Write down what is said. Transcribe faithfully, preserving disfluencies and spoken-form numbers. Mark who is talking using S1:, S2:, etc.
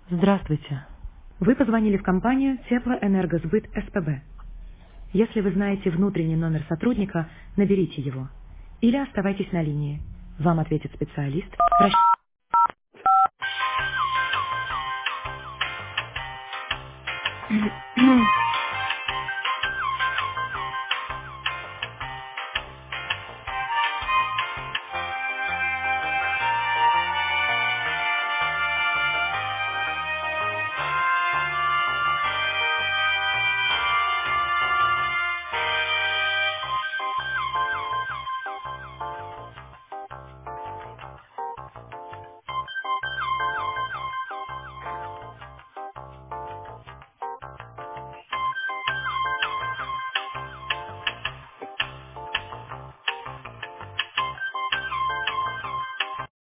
S1: Здравствуйте. Вы позвонили в компанию Теплоэнергосбыт СПБ. Если вы знаете внутренний номер сотрудника, наберите его. Или оставайтесь на линии. Вам ответит специалист. Прощ-